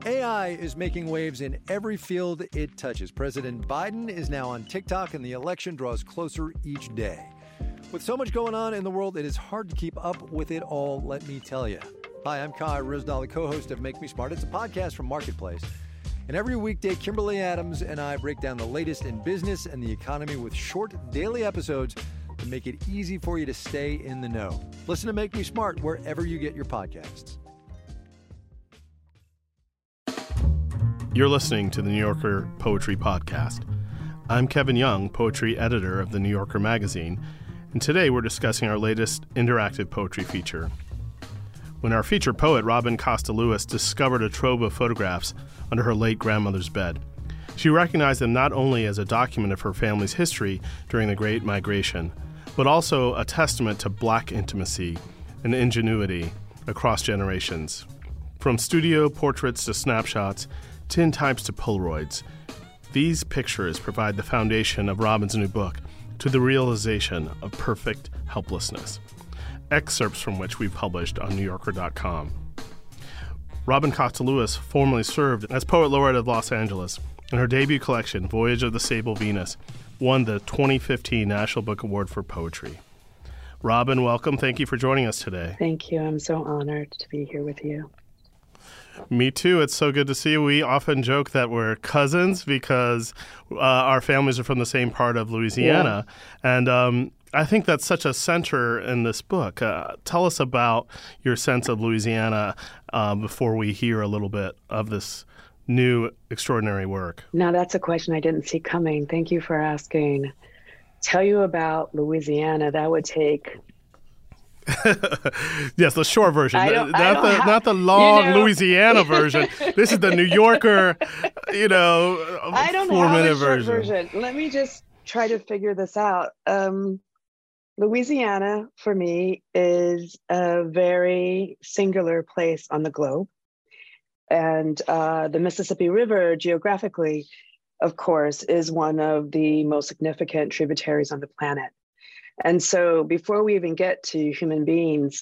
AI is making waves in every field it touches. President Biden is now on TikTok, and the election draws closer each day. With so much going on in the world, it is hard to keep up with it all, let me tell you. Hi, I'm Kai Ryssdal, the co-host of Make Me Smart. It's a podcast from Marketplace. And every weekday, Kimberly Adams and I break down the latest in business and the economy with short daily episodes to make it easy for you to stay in the know. Listen to Make Me Smart wherever you get your podcasts. You're listening to the New Yorker Poetry Podcast. I'm Kevin Young, poetry editor of the New Yorker magazine, and today we're discussing our latest interactive poetry feature. When our featured poet, Robin Costa Lewis, discovered a trove of photographs under her late grandmother's bed, she recognized them not only as a document of her family's history during the Great Migration, but also a testament to Black intimacy and ingenuity across generations. From studio portraits to snapshots, tintypes to Polaroids, these pictures provide the foundation of Robin's new book, To the Realization of Perfect Helplessness, excerpts from which we published on NewYorker.com. Robin Costa Lewis formerly served as Poet Laureate of Los Angeles, and her debut collection, Voyage of the Sable Venus, won the 2015 National Book Award for Poetry. Robin, welcome. Thank you for joining us today. Thank you. I'm so honored to be here with you. Me too. It's so good to see you. We often joke that we're cousins because our families are from the same part of Louisiana. Yeah. And I think that's such a center in this book. Tell us about your sense of Louisiana before we hear a little bit of this new extraordinary work. Now, that's a question I didn't see coming. Thank you for asking. Tell you about Louisiana, that would take... Yes, the short version, not the long Louisiana version. This is the New Yorker, I don't 4-minute have a short version. Let me just try to figure this out. Louisiana, for me, is a very singular place on the globe. And the Mississippi River, geographically, of course, is one of the most significant tributaries on the planet. And so before we even get to human beings,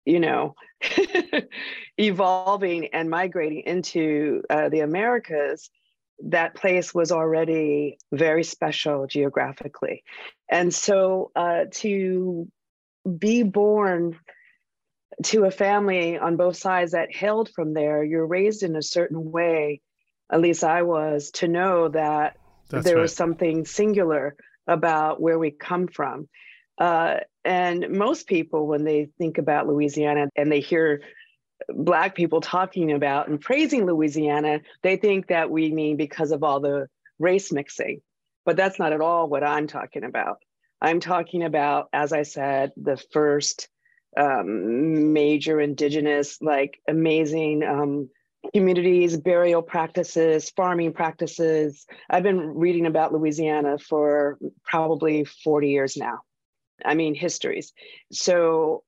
evolving and migrating into the Americas, that place was already very special geographically. And so to be born to a family on both sides that hailed from there, you're raised in a certain way, at least I was, to know that was something singular about where we come from. And most people, when they think about Louisiana and they hear Black people talking about and praising Louisiana, they think that we mean because of all the race mixing. But that's not at all what I'm talking about. I'm talking about, as I said, the first major indigenous, amazing communities, burial practices, farming practices. I've been reading about Louisiana for probably 40 years now. I mean, histories. So,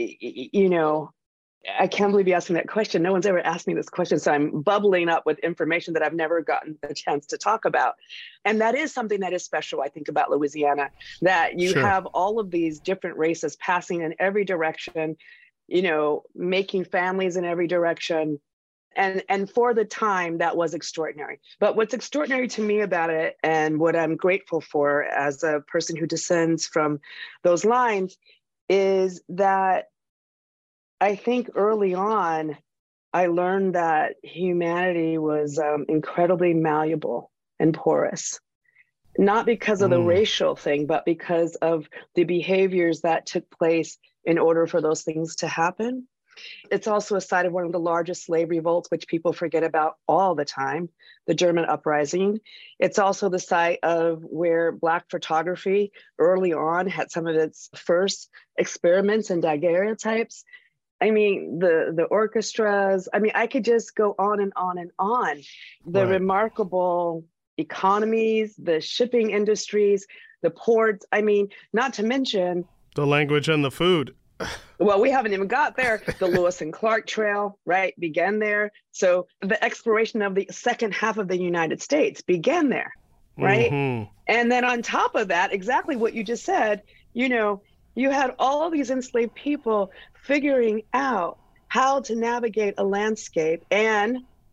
I can't believe you asked me that question. No one's ever asked me this question. So I'm bubbling up with information that I've never gotten a chance to talk about. And that is something that is special, I think, about Louisiana, that you have all of these different races passing in every direction, making families in every direction. And for the time, that was extraordinary. But what's extraordinary to me about it, and what I'm grateful for as a person who descends from those lines, is that I think early on, I learned that humanity was incredibly malleable and porous. Not because of the racial thing, but because of the behaviors that took place in order for those things to happen. It's also a site of one of the largest slave revolts, which people forget about all the time, the German uprising. It's also the site of where Black photography early on had some of its first experiments and daguerreotypes. I mean, the orchestras, I could just go on and on and on. The remarkable economies, the shipping industries, the ports, not to mention... the language and the food. Well, we haven't even got there. The Lewis and Clark Trail, began there. So the exploration of the second half of the United States began there, right? Mm-hmm. And then on top of that, exactly what you just said, you had all of these enslaved people figuring out how to navigate a landscape and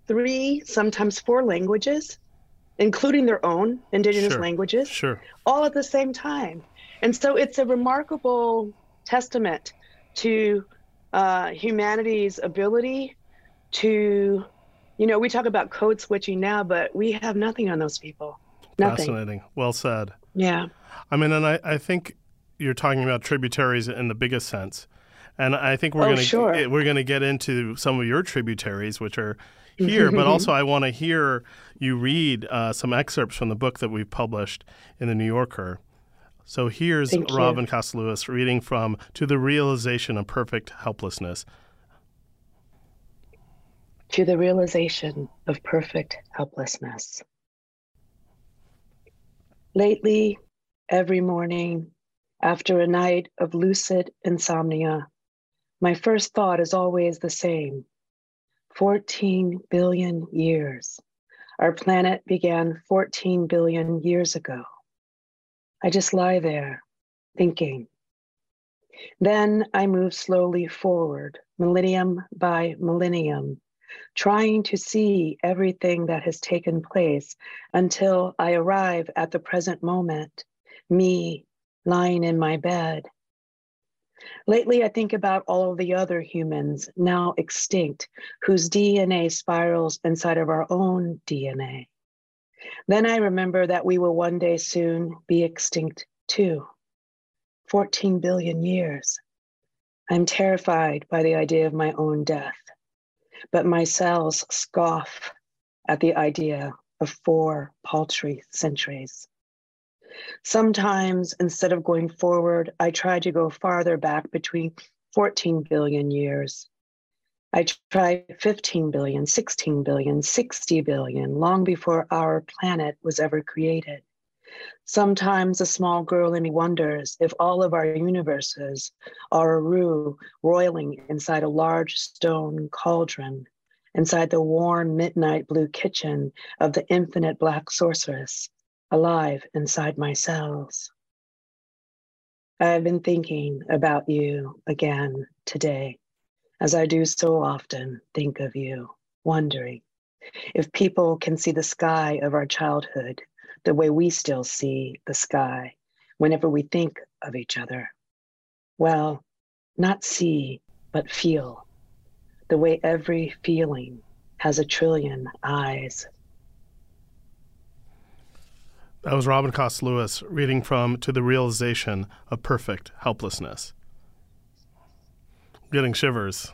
3, sometimes 4 languages, including their own indigenous languages, all at the same time. And so it's a remarkable testament to humanity's ability to, we talk about code switching now, but we have nothing on those people. Nothing. Fascinating. Well said. Yeah. I mean, and I think you're talking about tributaries in the biggest sense. And I think we're going to get into some of your tributaries, which are here, but also I want to hear you read some excerpts from the book that we've published in the New Yorker. So here's Robin Koster-Lewis reading from To the Realization of Perfect Helplessness. To the realization of perfect helplessness. Lately, every morning, after a night of lucid insomnia, my first thought is always the same. 14 billion years. Our planet began 14 billion years ago. I just lie there, thinking. Then I move slowly forward, millennium by millennium, trying to see everything that has taken place until I arrive at the present moment, me lying in my bed. Lately, I think about all of the other humans now extinct, whose DNA spirals inside of our own DNA. Then I remember that we will one day soon be extinct too. 14 billion years. I'm terrified by the idea of my own death, but my cells scoff at the idea of 4 paltry centuries. Sometimes, instead of going forward, I try to go farther back between 14 billion years. I tried 15 billion, 16 billion, 60 billion, long before our planet was ever created. Sometimes a small girl in me wonders if all of our universes are a roux roiling inside a large stone cauldron, inside the warm midnight blue kitchen of the infinite black sorceress, alive inside my cells. I've been thinking about you again today, as I do so often think of you, wondering if people can see the sky of our childhood the way we still see the sky whenever we think of each other. Well, not see, but feel, the way every feeling has a trillion eyes. That was Robin Koster-Lewis reading from To the Realization of Perfect Helplessness. Getting shivers.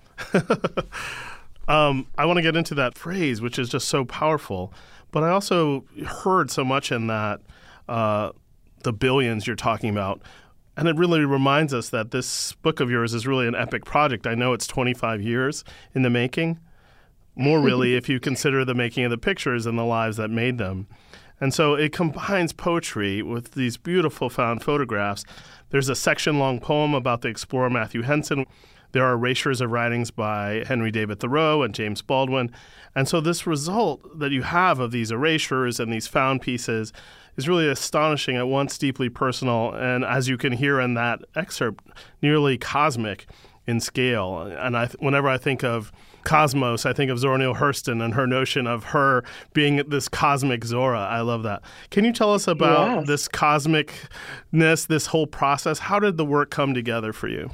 I want to get into that phrase, which is just so powerful. But I also heard so much in that, the billions you're talking about. And it really reminds us that this book of yours is really an epic project. I know it's 25 years in the making. More really if you consider the making of the pictures and the lives that made them. And so it combines poetry with these beautiful found photographs. There's a section-long poem about the explorer Matthew Henson. There are erasures of writings by Henry David Thoreau and James Baldwin. And so this result that you have of these erasures and these found pieces is really astonishing, at once deeply personal, and as you can hear in that excerpt, nearly cosmic in scale. And whenever I think of cosmos, I think of Zora Neale Hurston and her notion of her being this cosmic Zora. I love that. Can you tell us about this cosmicness, this whole process? How did the work come together for you?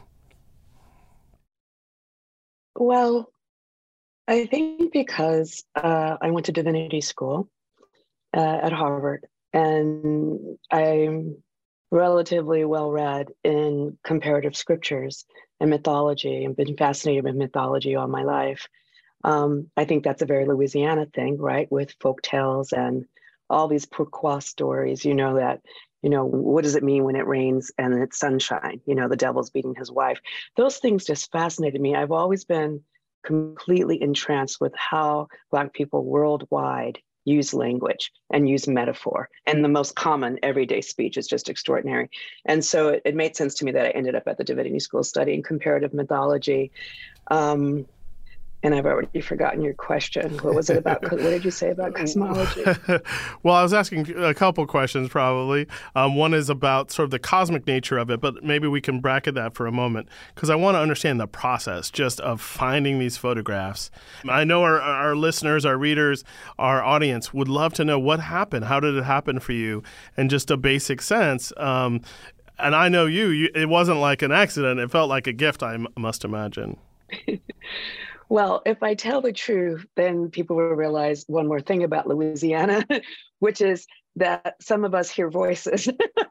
Well, I think because I went to divinity school at Harvard, and I'm relatively well-read in comparative scriptures and mythology, and been fascinated with mythology all my life. I think that's a very Louisiana thing, right? With folk tales and all these pourquoi stories, what does it mean when it rains and it's sunshine? The devil's beating his wife. Those things just fascinated me. I've always been completely entranced with how Black people worldwide use language and use metaphor. And the most common everyday speech is just extraordinary. And so it made sense to me that I ended up at the divinity school studying comparative mythology. And I've already forgotten your question. What was it about? What did you say about cosmology? Well, I was asking a couple questions, probably. One is about sort of the cosmic nature of it, but maybe we can bracket that for a moment, because I want to understand the process just of finding these photographs. I know our listeners, our readers, our audience would love to know what happened. How did it happen for you? And just a basic sense. And I know you, it wasn't like an accident. It felt like a gift, I must imagine. Well, if I tell the truth, then people will realize one more thing about Louisiana, which is that some of us hear voices.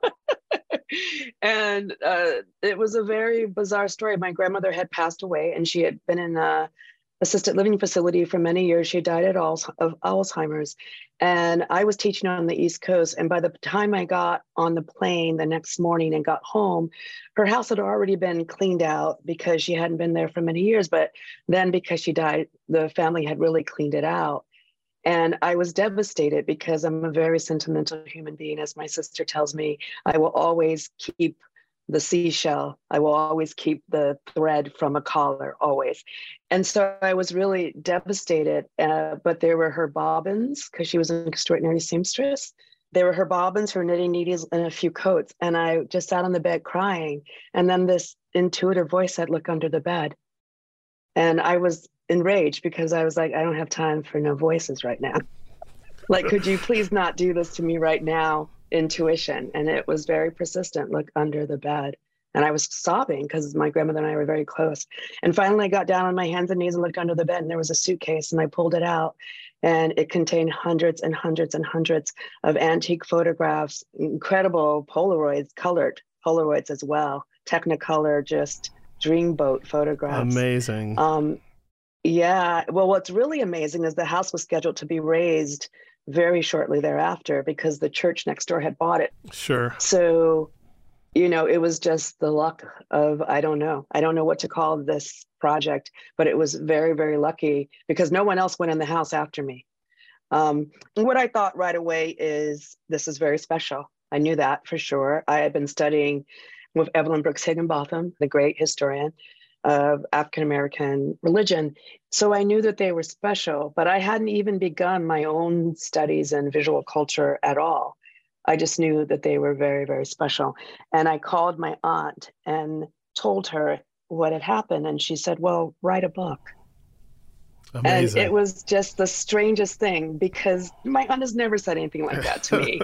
And it was a very bizarre story. My grandmother had passed away, and she had been in a assisted living facility for many years. She died of Alzheimer's. And I was teaching on the East Coast. And by the time I got on the plane the next morning and got home, her house had already been cleaned out because she hadn't been there for many years. But then because she died, the family had really cleaned it out. And I was devastated because I'm a very sentimental human being. As my sister tells me, I will always keep the seashell. I will always keep the thread from a collar, always. And so I was really devastated, but there were her bobbins, because she was an extraordinary seamstress. There were her bobbins, her knitting needles, and a few coats. And I just sat on the bed crying. And then this intuitive voice said, "Look under the bed." And I was enraged because I was like, I don't have time for no voices right now. Like, could you please not do this to me right now? Intuition. And it was very persistent. Look under the bed. And I was sobbing because my grandmother and I were very close. And finally I got down on my hands and knees and looked under the bed, and there was a suitcase, and I pulled it out, and it contained hundreds and hundreds and hundreds of antique photographs, incredible Polaroids, colored Polaroids as well, Technicolor, just dreamboat photographs. Amazing. Yeah. Well, what's really amazing is the house was scheduled to be razed very shortly thereafter because the church next door had bought it. Sure. So, it was just the luck of, I don't know what to call this project, but it was very, very lucky because no one else went in the house after me. What I thought right away is this is very special. I knew that for sure. I had been studying with Evelyn Brooks Higginbotham, the great historian of African-American religion. So I knew that they were special, but I hadn't even begun my own studies in visual culture at all. I just knew that they were very, very special. And I called my aunt and told her what had happened. And she said, well, write a book. Amazing. And it was just the strangest thing because my aunt has never said anything like that to me.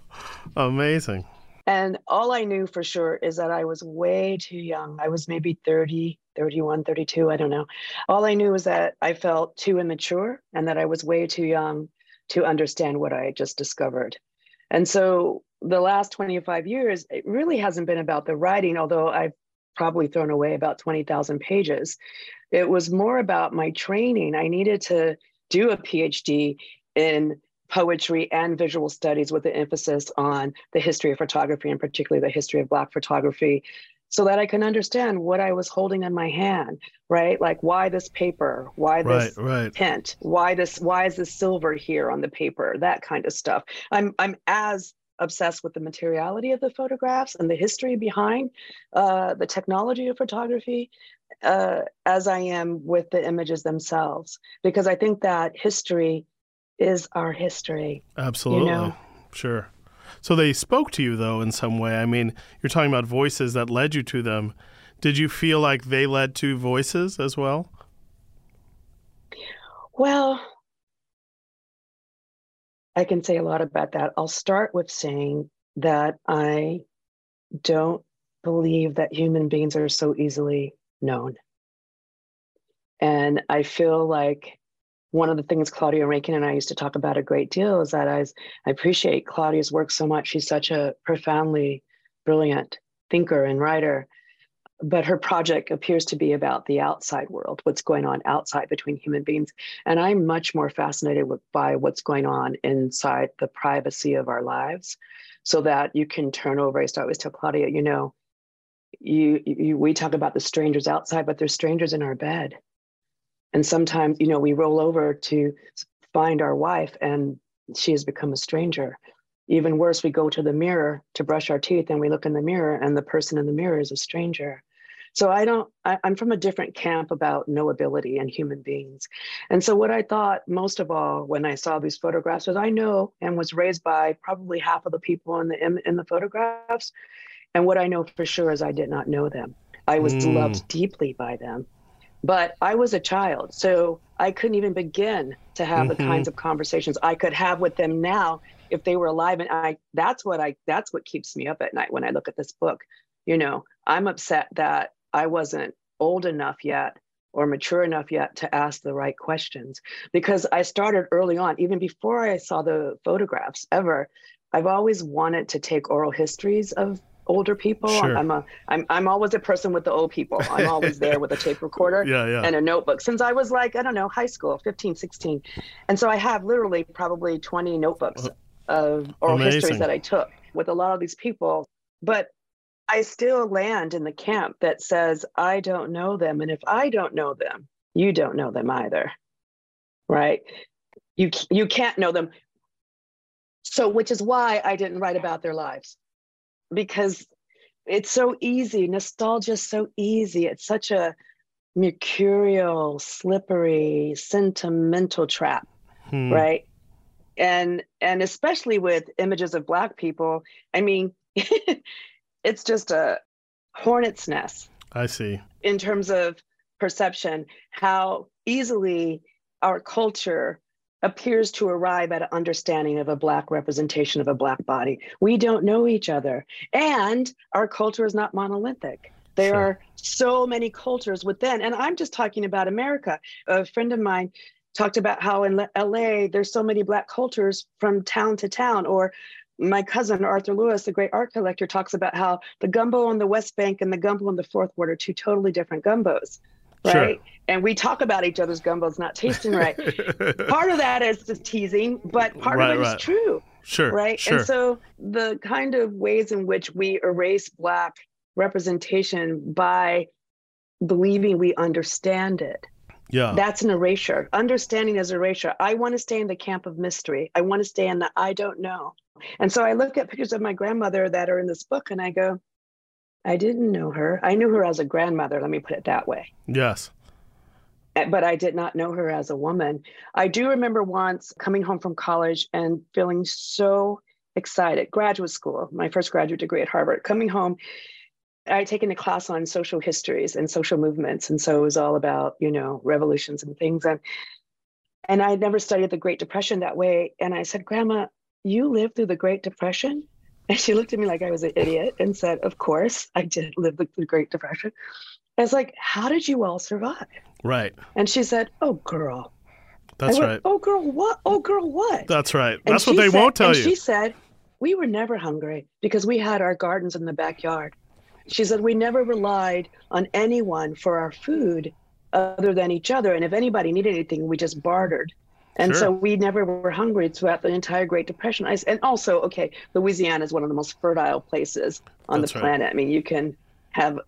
Amazing. And all I knew for sure is that I was way too young. I was maybe 30, 31, 32, I don't know. All I knew was that I felt too immature and that I was way too young to understand what I had just discovered. And so the last 25 years, it really hasn't been about the writing, although I've probably thrown away about 20,000 pages. It was more about my training. I needed to do a PhD in poetry and visual studies with an emphasis on the history of photography and particularly the history of Black photography so that I can understand what I was holding in my hand, right? Like why this paper, why this tint, why is this silver here on the paper, that kind of stuff. I'm as obsessed with the materiality of the photographs and the history behind the technology of photography as I am with the images themselves, because I think that history is our history. Absolutely. Sure. So they spoke to you, though, in some way. I mean, you're talking about voices that led you to them. Did you feel like they led to voices as well? Well, I can say a lot about that. I'll start with saying that I don't believe that human beings are so easily known. And I feel like one of the things Claudia Rankine and I used to talk about a great deal is that I appreciate Claudia's work so much. She's such a profoundly brilliant thinker and writer, but her project appears to be about the outside world, what's going on outside between human beings. And I'm much more fascinated by what's going on inside the privacy of our lives so that you can turn over. I used to always tell Claudia, we talk about the strangers outside, but there's strangers in our bed. And sometimes, we roll over to find our wife and she has become a stranger. Even worse, we go to the mirror to brush our teeth and we look in the mirror and the person in the mirror is a stranger. So I'm from a different camp about knowability and human beings. And so what I thought most of all when I saw these photographs was I know and was raised by probably half of the people in the photographs. And what I know for sure is I did not know them. I was loved deeply by them. But I was a child, so I couldn't even begin to have the kinds of conversations I could have with them now if they were alive. And that's what keeps me up at night when I look at this book. You know, I'm upset that I wasn't old enough yet or mature enough yet to ask the right questions, because I started early on, even before I saw the photographs ever. I've always wanted to take oral histories of older people. Sure. I'm always a person with the old people. I'm always there with a tape recorder and a notebook since I was like, I don't know, high school, 15, 16. And so I have literally probably 20 notebooks of oral histories that I took with a lot of these people. But I still land in the camp that says, I don't know them. And if I don't know them, you don't know them either. Right? You can't know them. So, which is why I didn't write about their lives. Because it's so easy. Nostalgia is so easy. It's such a mercurial, slippery, sentimental trap, right? And especially with images of Black people, I mean, it's just a hornet's nest. I see. In terms of perception, how easily our culture appears to arrive at an understanding of a Black representation of a Black body. We don't know each other. And our culture is not monolithic. There are so many cultures within. And I'm just talking about America. A friend of mine talked about how in LA, there's so many Black cultures from town to town. Or my cousin, Arthur Lewis, the great art collector, talks about how the gumbo on the West Bank and the gumbo on the Fourth Ward are two totally different gumbos. Right. Sure. And we talk about each other's gumbos not tasting right. Part of that is just teasing, but part of it is true. Sure. Right. Sure. And so the kind of ways in which we erase Black representation by believing we understand it. Yeah. That's an erasure. Understanding is erasure. I want to stay in the camp of mystery. I want to stay in the I don't know. And so I look at pictures of my grandmother that are in this book and I go, I didn't know her. I knew her as a grandmother, let me put it that way. Yes. But I did not know her as a woman. I do remember once coming home from college and feeling so excited. Graduate school, my first graduate degree at Harvard. Coming home, I had taken a class on social histories and social movements. And so it was all about, you know, revolutions and things. And I had never studied the Great Depression that way. And I said, Grandma, you lived through the Great Depression? And she looked at me like I was an idiot and said, of course, I did live through the Great Depression. I was like, how did you all survive? Right. And she said, oh, girl. That's right. Oh, girl, what? Oh, girl, what? That's right. That's what they won't tell you. She said, we were never hungry because we had our gardens in the backyard. She said, we never relied on anyone for our food other than each other. And if anybody needed anything, we just bartered. And so we never were hungry throughout the entire Great Depression. And also, okay, Louisiana is one of the most fertile places on the planet. Right. I mean, you can have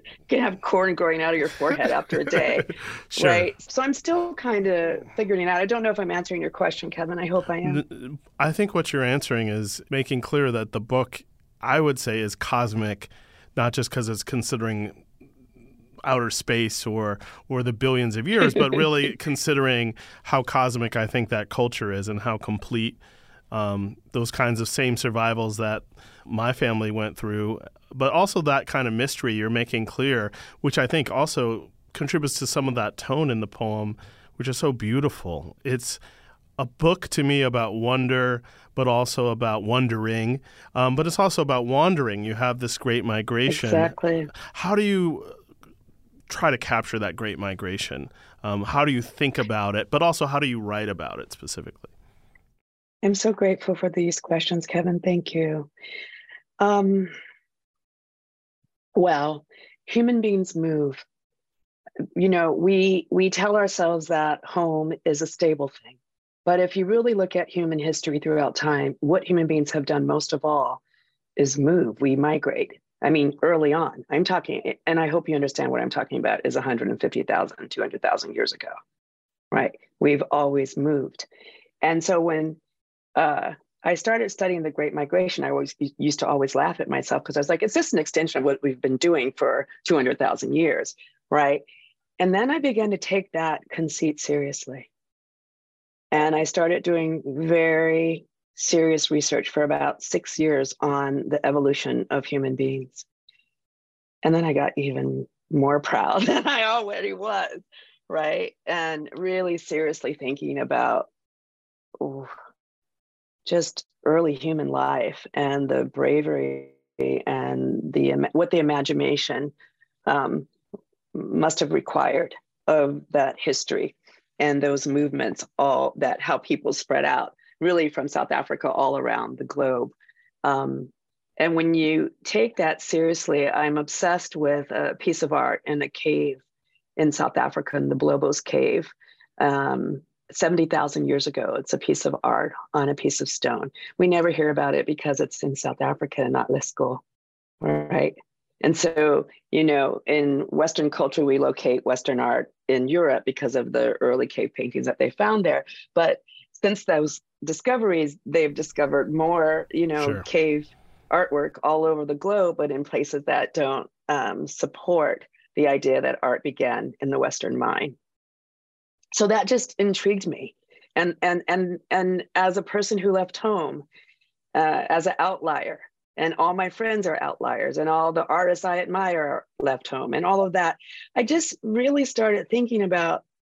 corn growing out of your forehead after a day, right? So I'm still kind of figuring it out. I don't know if I'm answering your question, Kevin. I hope I am. I think what you're answering is making clear that the book, I would say, is cosmic, not just because it's considering outer space or the billions of years, but really considering how cosmic I think that culture is and how complete those kinds of same survivals that my family went through, but also that kind of mystery you're making clear, which I think also contributes to some of that tone in the poem, which is so beautiful. It's a book to me about wonder, but also about wondering, but it's also about wandering. You have this great migration. Exactly. How do you try to capture that great migration? How do you think about it, but also how do you write about it specifically? I'm so grateful for these questions, Kevin. Thank you. Well, human beings move. You know, we tell ourselves that home is a stable thing. But if you really look at human history throughout time, what human beings have done most of all is move. We migrate. I mean, early on, I'm talking, and I hope you understand what I'm talking about, is 150,000, 200,000 years ago, right? We've always moved. And so when I started studying the Great Migration, I used to always laugh at myself because I was like, it's just an extension of what we've been doing for 200,000 years, right? And then I began to take that conceit seriously. And I started doing very serious research for about 6 years on the evolution of human beings. And then I got even more proud than I already was, right? And really seriously thinking about just early human life and the bravery and what the imagination must have required of that history and those movements, all that, how people spread out really from South Africa all around the globe. And when you take that seriously, I'm obsessed with a piece of art in a cave in South Africa, in the Blobos Cave. 70,000 years ago, it's a piece of art on a piece of stone. We never hear about it because it's in South Africa and not Lerskool, right? And so, in Western culture, we locate Western art in Europe because of the early cave paintings that they found there. But since those discoveries, they've discovered more, Sure. cave artwork all over the globe, but in places that don't support the idea that art began in the Western mind. So that just intrigued me. And as a person who left home, as an outlier, and all my friends are outliers, and all the artists I admire left home, and all of that, I just really started thinking about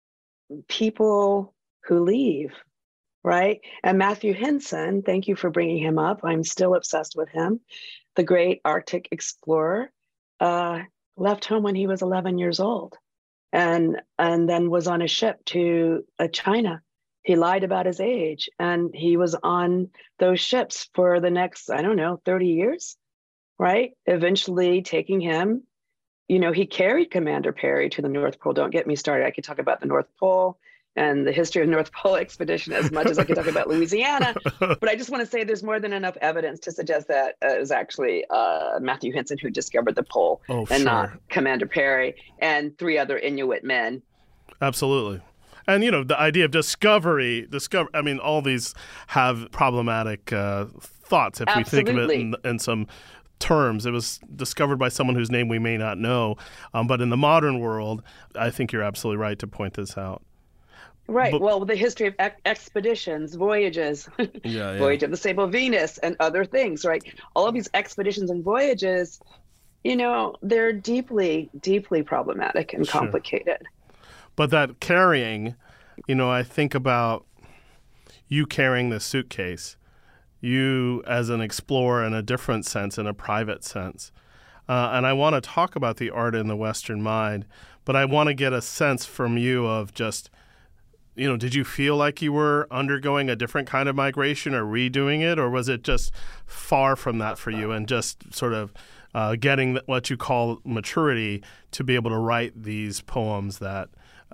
people who leave, right? And Matthew Henson, thank you for bringing him up. I'm still obsessed with him. The great Arctic explorer, left home when he was 11 years old. And then was on a ship to China. He lied about his age, and he was on those ships for the next, 30 years, right? Eventually taking him, he carried Commander Perry to the North Pole. Don't get me started. I could talk about the North Pole and the history of the North Pole expedition as much as I could talk about Louisiana. But I just want to say there's more than enough evidence to suggest that it was actually Matthew Henson who discovered the pole and not Commander Perry and 3 other Inuit men. Absolutely. And, the idea of discovery, all these have problematic thoughts if we think of it in some terms. It was discovered by someone whose name we may not know. But in the modern world, I think you're absolutely right to point this out. Right. Well, the history of expeditions, voyages, Voyage of the Sable Venus and other things, right? All of these expeditions and voyages, they're deeply, deeply problematic and complicated. But that carrying, I think about you carrying this suitcase, you as an explorer in a different sense, in a private sense. And I want to talk about the art in the Western mind, but I want to get a sense from you of just, did you feel like you were undergoing a different kind of migration or redoing it, or was it just far from that for you and just sort of getting what you call maturity to be able to write these poems that,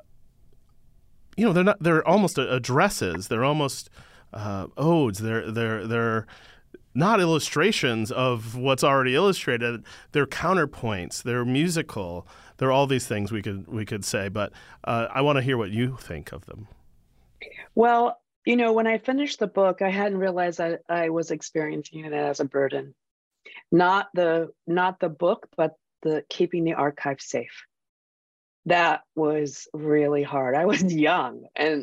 they're almost addresses, they're almost odes, they're not illustrations of what's already illustrated, they're counterpoints, they're musical. There are all these things we could say, but I want to hear what you think of them. Well, when I finished the book, I hadn't realized that I was experiencing it as a burden. Not the book, but the keeping the archive safe. That was really hard. I was young, and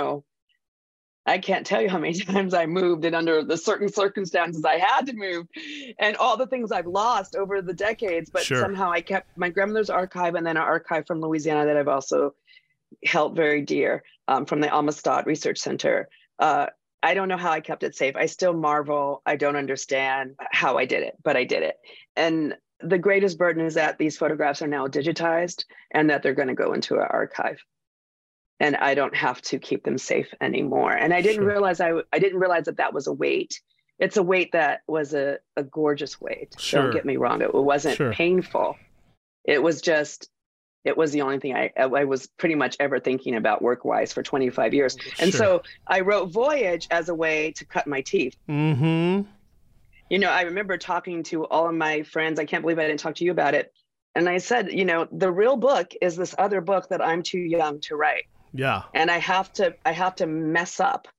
I can't tell you how many times I moved, and under the certain circumstances I had to move, and all the things I've lost over the decades. But somehow I kept my grandmother's archive, and then an archive from Louisiana that I've also held very dear, from the Amistad Research Center. I don't know how I kept it safe. I still marvel. I don't understand how I did it, but I did it. And the greatest burden is that these photographs are now digitized and that they're going to go into an archive. And I don't have to keep them safe anymore. And I didn't realize I didn't realize that was a weight. It's a weight that was a gorgeous weight. Don't get me wrong. It wasn't painful. It was the only thing I was pretty much ever thinking about work-wise for 25 years. And so I wrote Voyage as a way to cut my teeth. Mm-hmm. I remember talking to all of my friends. I can't believe I didn't talk to you about it. And I said, the real book is this other book that I'm too young to write. Yeah. And I have to mess up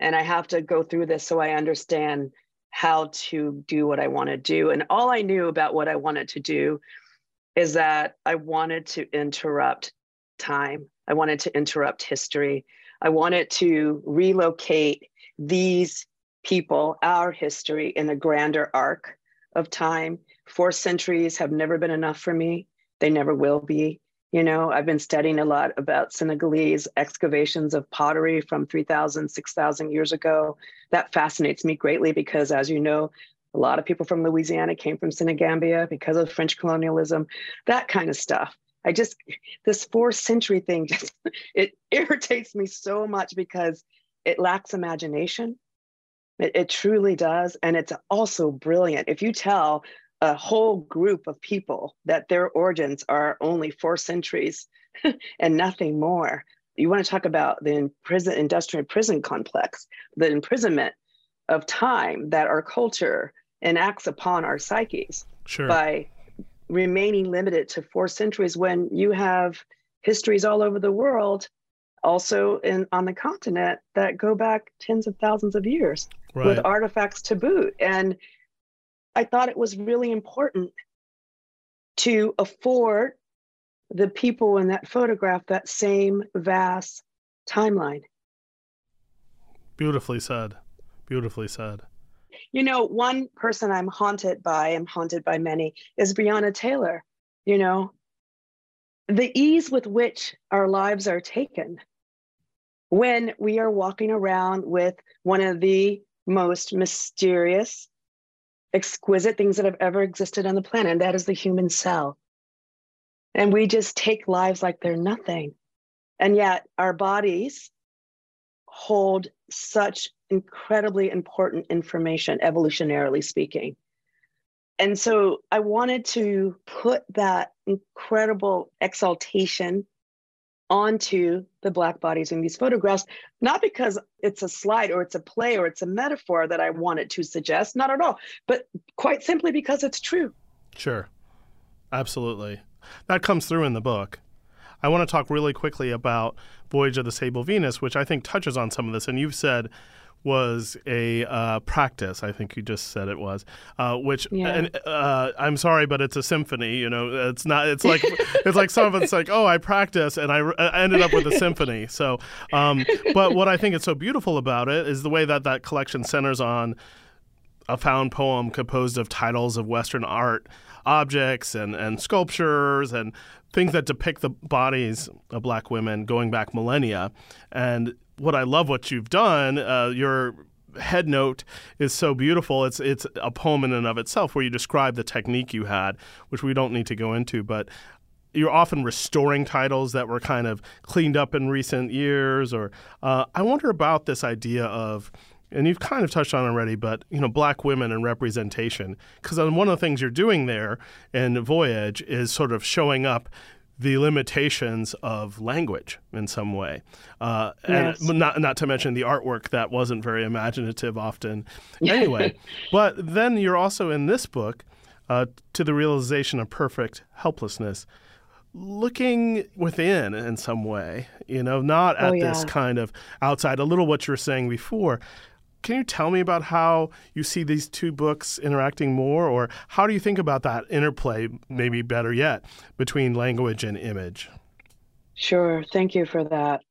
And I have to go through this so I understand how to do what I want to do. And all I knew about what I wanted to do is that I wanted to interrupt time. I wanted to interrupt history. I wanted to relocate these people, our history, in a grander arc of time. 4 centuries have never been enough for me. They never will be. You know, I've been studying a lot about Senegalese excavations of pottery from 3,000, 6,000 years ago. That fascinates me greatly because, as you know, a lot of people from Louisiana came from Senegambia because of French colonialism, that kind of stuff. This 4th century thing, it irritates me so much because it lacks imagination. It truly does. And it's also brilliant. If you tell a whole group of people that their origins are only 4 centuries and nothing more, you want to talk about the industrial prison complex, the imprisonment of time that our culture enacts upon our psyches by remaining limited to 4 centuries when you have histories all over the world, also on the continent, that go back tens of thousands of years with artifacts to boot. And I thought it was really important to afford the people in that photograph that same vast timeline. Beautifully said. Beautifully said. You know, one person I'm haunted by many, is Breonna Taylor. You know, the ease with which our lives are taken when we are walking around with one of the most mysterious, exquisite things that have ever existed on the planet, and that is the human cell. And we just take lives like they're nothing. And yet our bodies hold such incredibly important information, evolutionarily speaking. And so I wanted to put that incredible exaltation onto the Black bodies in these photographs, not because it's a slide or it's a play or it's a metaphor that I wanted to suggest, not at all, but quite simply because it's true. Sure. Absolutely. That comes through in the book. I want to talk really quickly about Voyage of the Sable Venus, which I think touches on some of this. And you've said was a practice. I think you just said it was, which I'm sorry, but it's a symphony. You know, it's not. It's like some of it's like, oh, I practice and I ended up with a symphony. So, but what I think is so beautiful about it is the way that collection centers on a found poem composed of titles of Western art, objects and sculptures and things that depict the bodies of Black women going back millennia. And what I love what you've done, your head note is so beautiful. It's a poem in and of itself where you describe the technique you had, which we don't need to go into, but you're often restoring titles that were kind of cleaned up in recent years. Or I wonder about this idea of, and you've kind of touched on it already, but, you know, Black women and representation. Because one of the things you're doing there in Voyage is sort of showing up the limitations of language in some way. And not to mention the artwork that wasn't very imaginative often. Anyway, but then you're also in this book, To the Realization of Perfect Helplessness, looking within in some way, you know, not at this kind of outside, a little what you were saying before. Can you tell me about how you see these two books interacting more, or how do you think about that interplay, maybe better yet, between language and image? Sure. Thank you for that.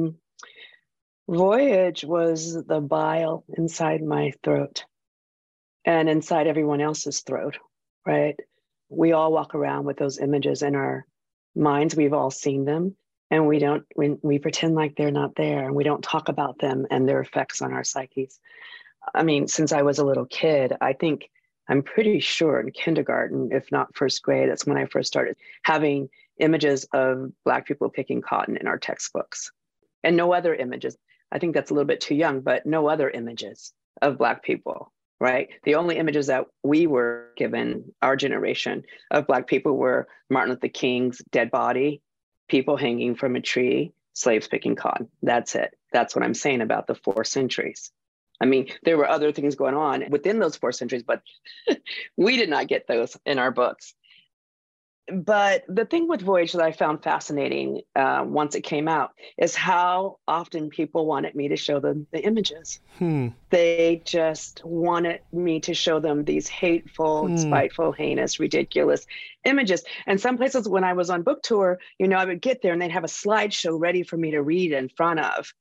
Voyage was the bile inside my throat and inside everyone else's throat, right? We all walk around with those images in our minds. We've all seen them. And we pretend like they're not there, and we don't talk about them and their effects on our psyches. I mean, since I was a little kid, I'm pretty sure in kindergarten, if not first grade, that's when I first started having images of Black people picking cotton in our textbooks, and no other images. I think that's a little bit too young, but no other images of Black people, right? The only images that we were given, our generation of Black people, were Martin Luther King's dead body, people hanging from a tree, slaves picking cotton. That's it. That's what I'm saying about the 4 centuries. I mean, there were other things going on within those 4 centuries, but we did not get those in our books. But the thing with Voyage that I found fascinating once it came out is how often people wanted me to show them the images. They just wanted me to show them these hateful, spiteful, heinous, ridiculous images. And some places when I was on book tour, I would get there and they'd have a slideshow ready for me to read in front of.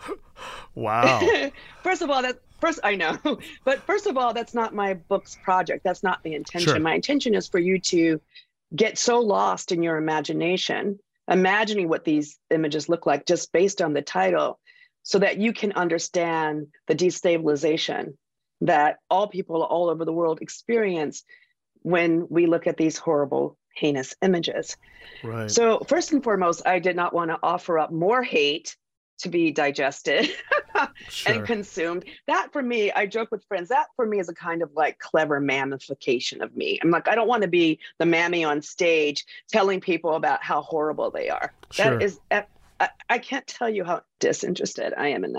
Wow. I know. But first of all, that's not my book's project. That's not the intention. Sure. My intention is for you to get so lost in your imagination, imagining what these images look like just based on the title, so that you can understand the destabilization that all people all over the world experience when we look at these horrible, heinous images. Right. So first and foremost, I did not want to offer up more hate to be digested and consumed. That for me, I joke with friends, that for me is a kind of like clever mammification of me. I'm like, I don't want to be the mammy on stage telling people about how horrible they are. Sure. That is, I can't tell you how disinterested I am in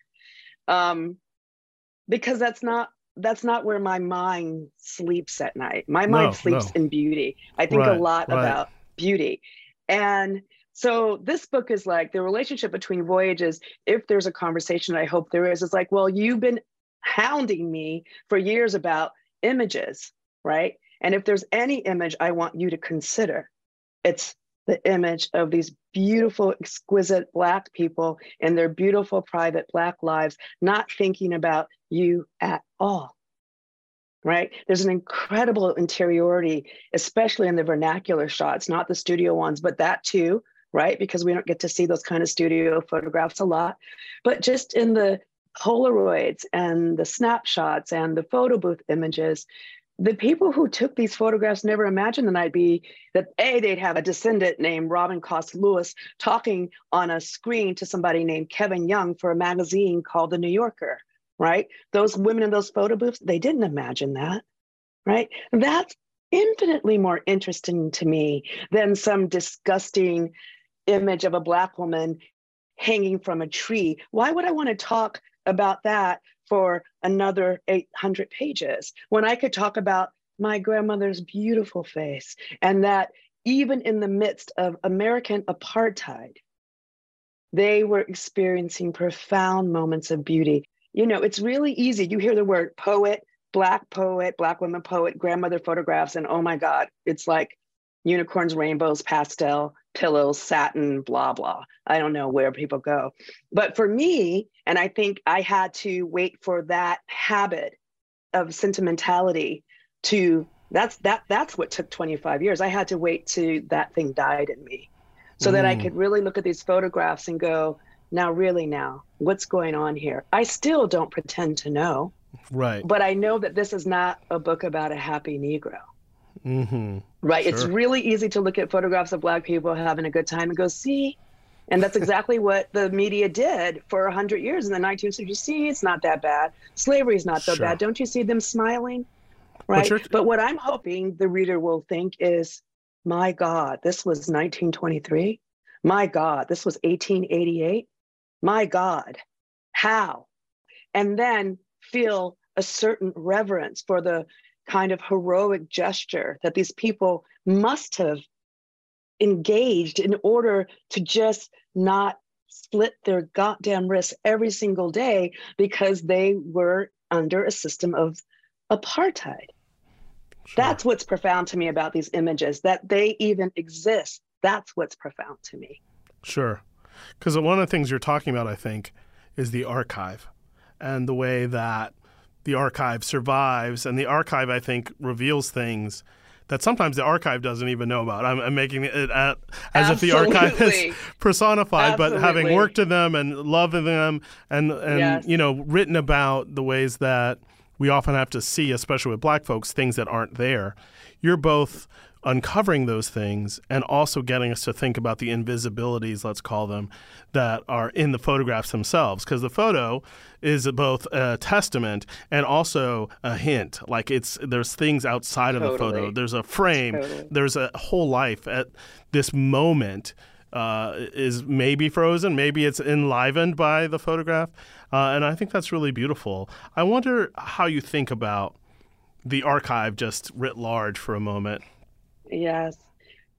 that. Because that's not where my mind sleeps at night. My mind sleeps in beauty. I think a lot about beauty. And so this book is like the relationship between Voyages. If there's a conversation, I hope there is, it's like, well, you've been hounding me for years about images, right? And if there's any image I want you to consider, it's the image of these beautiful, exquisite Black people in their beautiful, private Black lives, not thinking about you at all, right? There's an incredible interiority, especially in the vernacular shots, not the studio ones, but that too, right? Because we don't get to see those kind of studio photographs a lot, but just in the Polaroids and the snapshots and the photo booth images, the people who took these photographs never imagined that they'd have a descendant named Robin Cost Lewis talking on a screen to somebody named Kevin Young for a magazine called The New Yorker, right? Those women in those photo booths, they didn't imagine that, right? That's infinitely more interesting to me than some disgusting image of a Black woman hanging from a tree. Why would I want to talk about that for another 800 pages when I could talk about my grandmother's beautiful face, and that even in the midst of American apartheid, they were experiencing profound moments of beauty. It's really easy. You hear the word poet, Black women poet, grandmother photographs, and oh my God, it's like unicorns, rainbows, pastel, pillows, satin, blah, blah. I don't know where people go. But for me, and I think I had to wait for that habit of sentimentality that's what took 25 years. I had to wait till that thing died in me so that I could really look at these photographs and go, now, what's going on here? I still don't pretend to know. Right. But I know that this is not a book about a happy Negro. Mm-hmm. Right. Sure. It's really easy to look at photographs of Black people having a good time and go, see? And that's exactly what the media did for 100 years in the 19th century. See, it's not that bad. Slavery is not so bad. Don't you see them smiling? Right. But what I'm hoping the reader will think is, my God, this was 1923. My God, this was 1888. My God, how? And then feel a certain reverence for the kind of heroic gesture that these people must have engaged in order to just not split their goddamn wrists every single day because they were under a system of apartheid. Sure. That's what's profound to me about these images, that they even exist. That's what's profound to me. Sure. Because one of the things you're talking about, I think, is the archive and the way that the archive survives. And the archive, I think, reveals things that sometimes the archive doesn't even know about. I'm making it as if the archive is personified, but having worked in them and loving them and yes. Written about the ways that we often have to see, especially with Black folks, things that aren't there. You're both uncovering those things and also getting us to think about the invisibilities, let's call them, that are in the photographs themselves. Because the photo is both a testament and also a hint. Like there's things outside of the photo. There's a frame. There's a whole life at this moment. Is maybe frozen, maybe it's enlivened by the photograph. And I think that's really beautiful. I wonder how you think about the archive just writ large for a moment. Yes.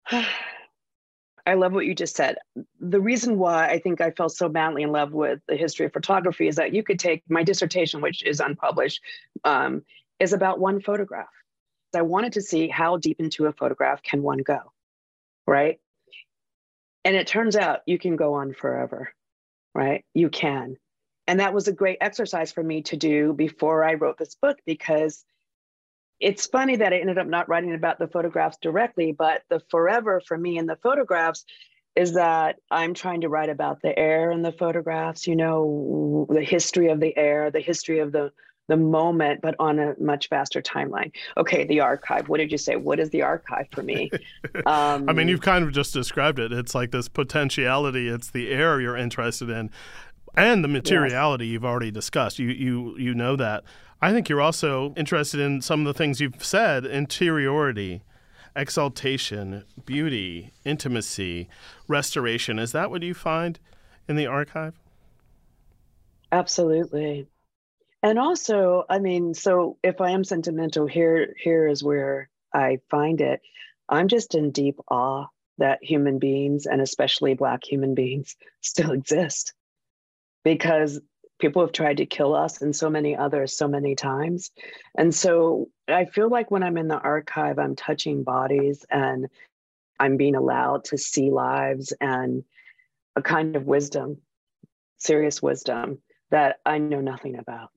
I love what you just said. The reason why I think I fell so madly in love with the history of photography is that you could take my dissertation, which is unpublished, is about one photograph. I wanted to see how deep into a photograph can one go, right? And it turns out you can go on forever, right? You can. And that was a great exercise for me to do before I wrote this book, because it's funny that I ended up not writing about the photographs directly, but the forever for me in the photographs is that I'm trying to write about the air in the photographs, the history of the air, the history of the moment, but on a much faster timeline. Okay, the archive. What did you say? What is the archive for me? I mean, you've kind of just described it. It's like this potentiality. It's the air you're interested in, and the materiality you've already discussed. You know that. I think you're also interested in some of the things you've said: interiority, exaltation, beauty, intimacy, restoration. Is that what you find in the archive? Absolutely. And also, I mean, so if I am sentimental, here is where I find it. I'm just in deep awe that human beings, and especially Black human beings, still exist, because people have tried to kill us and so many others so many times. And so I feel like when I'm in the archive, I'm touching bodies and I'm being allowed to see lives and a kind of wisdom, serious wisdom that I know nothing about.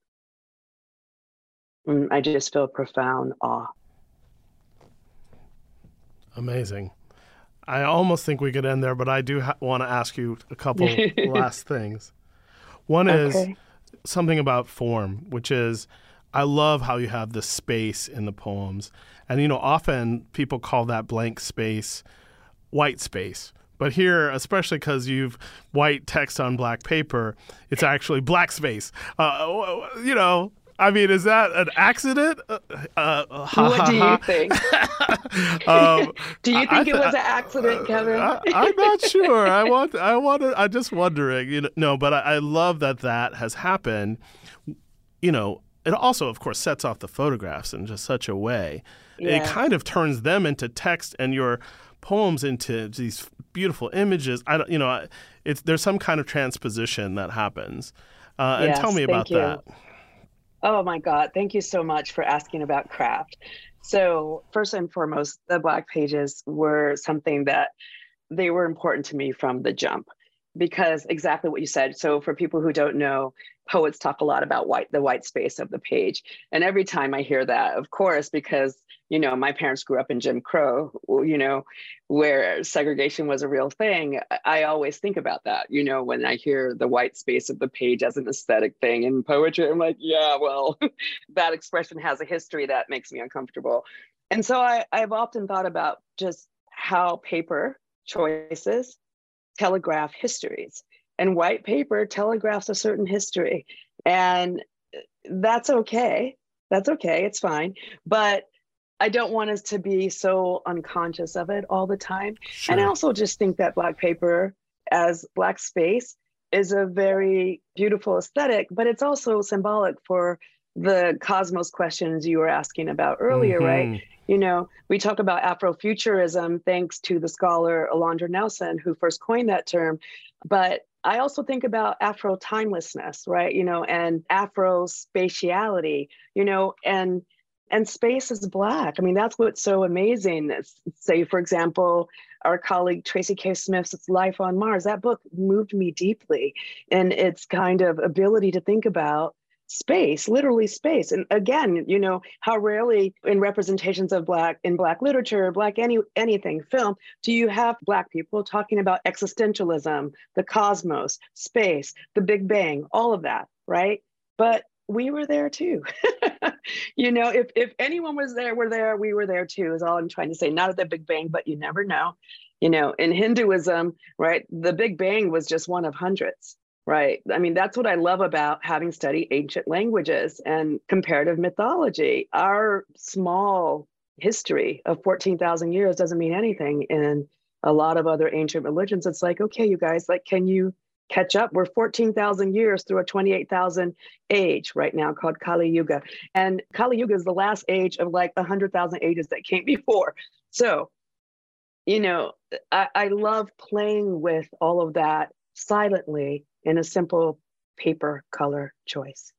And I just feel profound awe. Amazing. I almost think we could end there, but I do want to ask you a couple last things. One is something about form, which is, I love how you have the space in the poems. And, often people call that blank space white space. But here, especially because you've white text on black paper, it's actually black space. I mean, is that an accident? What do you think? Do you think it was an accident, Kevin? I'm not sure. I'm just wondering. But I love that has happened. It also, of course, sets off the photographs in just such a way. Yes. It kind of turns them into text and your poems into these beautiful images. There's some kind of transposition that happens. And tell me about that. Oh my God. Thank you so much for asking about craft. So first and foremost, the Black pages were something that they were important to me from the jump, because exactly what you said. So for people who don't know, poets talk a lot about the white space of the page. And every time I hear that, of course, because, my parents grew up in Jim Crow, where segregation was a real thing, I always think about that, when I hear the white space of the page as an aesthetic thing in poetry. I'm like, yeah, well, that expression has a history that makes me uncomfortable. And so I've often thought about just how paper choices telegraph histories, and white paper telegraphs a certain history. And that's okay. That's okay. It's fine. But I don't want us to be so unconscious of it all the time. Sure. And I also just think that Black paper as Black space is a very beautiful aesthetic, but it's also symbolic for the cosmos questions you were asking about earlier, right? We talk about Afrofuturism thanks to the scholar Alondra Nelson, who first coined that term. But I also think about Afro timelessness, right? And Afro spatiality, and space is Black. I mean, that's what's so amazing. Say, for example, our colleague Tracy K. Smith's Life on Mars, that book moved me deeply in its kind of ability to think about space, literally space. And again, how rarely in representations of Black literature, Black anything, film, do you have Black people talking about existentialism, the cosmos, space, the Big Bang, all of that, right? But we were there too. If anyone was there, we were there too, is all I'm trying to say. Not at the Big Bang, but you never know. In Hinduism, right, the Big Bang was just one of hundreds. Right. I mean, that's what I love about having studied ancient languages and comparative mythology. Our small history of 14,000 years doesn't mean anything in a lot of other ancient religions. It's like, okay, you guys, can you catch up? We're 14,000 years through a 28,000 age right now called Kali Yuga. And Kali Yuga is the last age of 100,000 ages that came before. So I love playing with all of that silently in a simple paper color choice.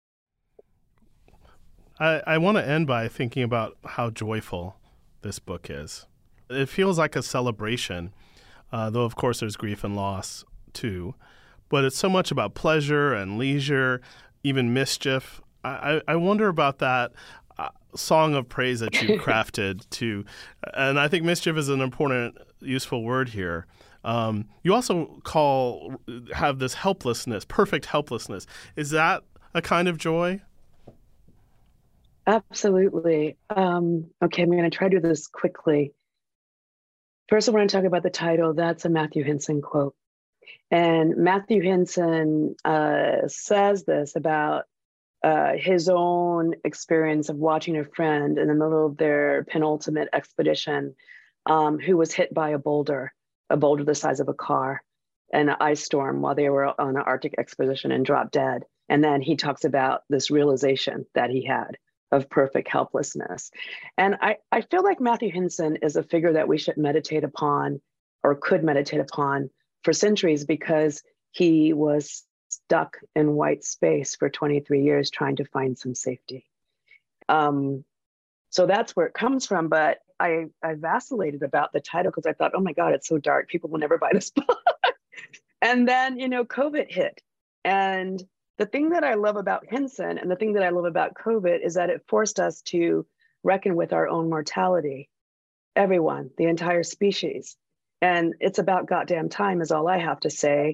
I want to end by thinking about how joyful this book is. It feels like a celebration, though of course there's grief and loss too. But it's so much about pleasure and leisure, even mischief. I wonder about that song of praise that you crafted too. And I think mischief is an important, useful word here. You also have this helplessness, perfect helplessness. Is that a kind of joy? Absolutely. Okay, I'm going to try to do this quickly. First, I want to talk about the title. That's a Matthew Henson quote. And Matthew Henson says this about his own experience of watching a friend in the middle of their penultimate expedition who was hit by a boulder the size of a car, in an ice storm while they were on an Arctic expedition and dropped dead. And then he talks about this realization that he had of perfect helplessness. And I feel like Matthew Henson is a figure that we should meditate upon or could meditate upon for centuries, because he was stuck in white space for 23 years trying to find some safety. So that's where it comes from. But I vacillated about the title because I thought, oh my God, it's so dark. People will never buy this book. And then, COVID hit. And the thing that I love about Henson and the thing that I love about COVID is that it forced us to reckon with our own mortality. Everyone, the entire species. And it's about goddamn time is all I have to say.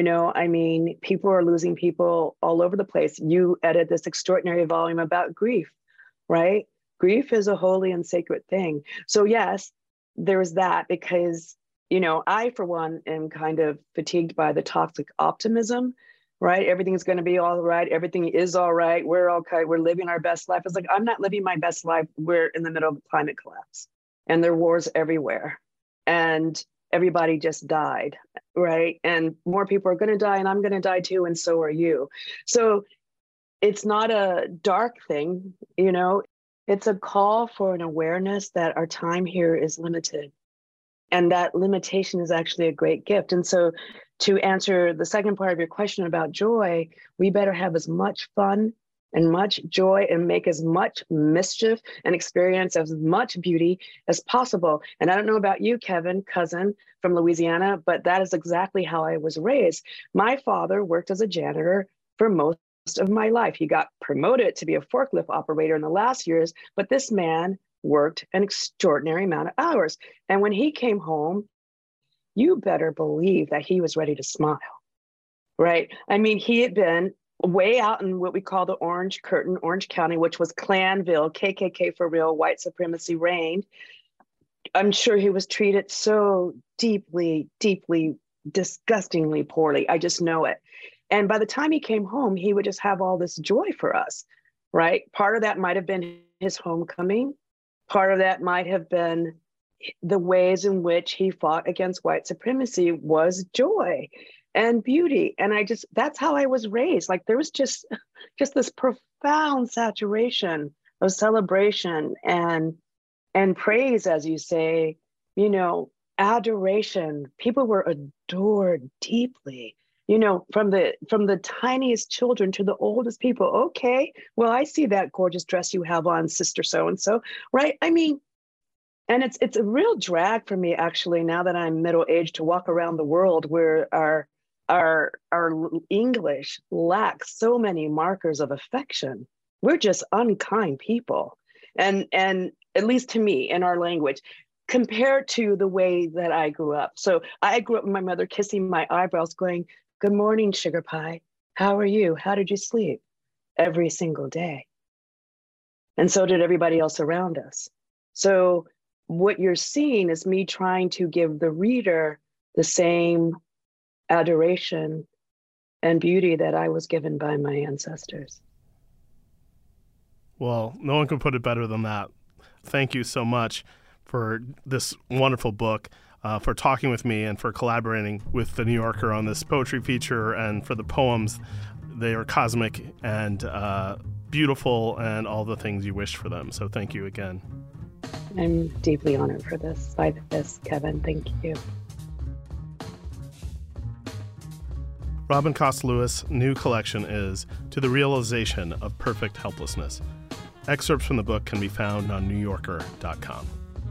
People are losing people all over the place. You edited this extraordinary volume about grief, right? Grief is a holy and sacred thing. So yes, there's that because, I, for one, am kind of fatigued by the toxic optimism, right? Everything's going to be all right. Everything is all right. We're okay. We're living our best life. It's like, I'm not living my best life. We're in the middle of a climate collapse and there are wars everywhere. And everybody just died, right? And more people are going to die and I'm going to die too. And so are you. So it's not a dark thing, it's a call for an awareness that our time here is limited. And that limitation is actually a great gift. And so to answer the second part of your question about joy, we better have as much fun and much joy and make as much mischief and experience as much beauty as possible. And I don't know about you, Kevin, cousin from Louisiana, but that is exactly how I was raised. My father worked as a janitor for most of my life. He got promoted to be a forklift operator in the last years, but this man worked an extraordinary amount of hours. And when he came home, you better believe that he was ready to smile, right? He had been way out in what we call the Orange Curtain, Orange County, which was Klanville, KKK for real, white supremacy reigned. I'm sure he was treated so deeply, deeply, disgustingly poorly. I just know it. And by the time he came home, he would just have all this joy for us, right? Part of that might have been his homecoming. Part of that might have been the ways in which he fought against white supremacy was joy and beauty. And that's how I was raised. Like there was just this profound saturation of celebration and praise, as you say, adoration. People were adored deeply, from the tiniest children to the oldest people. Okay, well, I see that gorgeous dress you have on, Sister So-and-so, right? And it's a real drag for me, actually, now that I'm middle-aged, to walk around the world where our English lacks so many markers of affection. We're just unkind people. And at least to me, in our language, compared to the way that I grew up. So I grew up with my mother kissing my eyebrows going, "Good morning, sugar pie. How are you? How did you sleep?" Every single day. And so did everybody else around us. So what you're seeing is me trying to give the reader the same adoration and beauty that I was given by my ancestors. Well, no one can put it better than that. Thank you so much for this wonderful book, for talking with me and for collaborating with The New Yorker on this poetry feature and for the poems. They are cosmic and beautiful and all the things you wish for them. So thank you again. I'm deeply honored by this, Kevin. Thank you. Robin Cost-Lewis' new collection is To the Realization of Perfect Helplessness. Excerpts from the book can be found on NewYorker.com.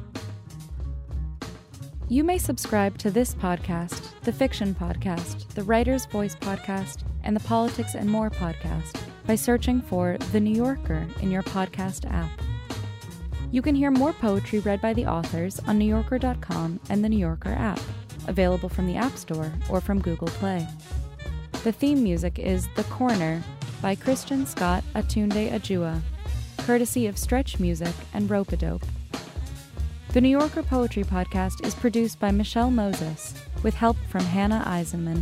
You may subscribe to this podcast, the Fiction Podcast, the Writer's Voice Podcast, and the Politics and More Podcast by searching for The New Yorker in your podcast app. You can hear more poetry read by the authors on NewYorker.com and the New Yorker app, available from the App Store or from Google Play. The theme music is The Corner by Christian Scott Atunde Ajua, courtesy of Stretch Music and Rope-A-Dope. The New Yorker Poetry Podcast is produced by Michelle Moses, with help from Hannah Eisenman.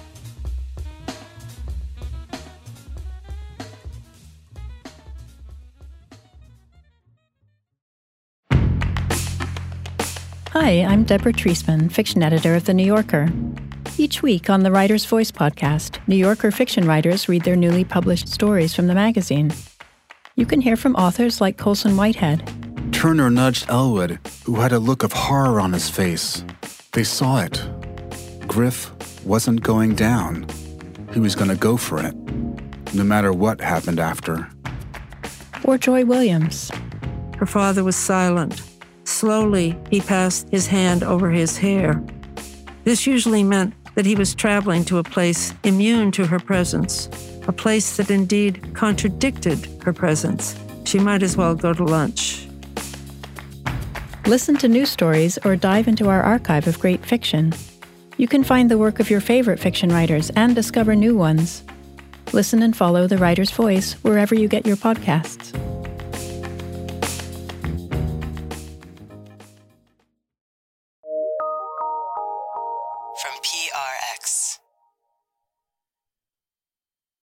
Hi, I'm Deborah Treisman, fiction editor of The New Yorker. Each week on the Writer's Voice podcast, New Yorker fiction writers read their newly published stories from the magazine. You can hear from authors like Colson Whitehead. Turner nudged Elwood, who had a look of horror on his face. They saw it. Griff wasn't going down. He was going to go for it, no matter what happened after. Or Joy Williams. Her father was silent. Slowly, he passed his hand over his hair. This usually meant that he was traveling to a place immune to her presence, a place that indeed contradicted her presence. She might as well go to lunch. Listen to new stories or dive into our archive of great fiction. You can find the work of your favorite fiction writers and discover new ones. Listen and follow The Writer's Voice wherever you get your podcasts.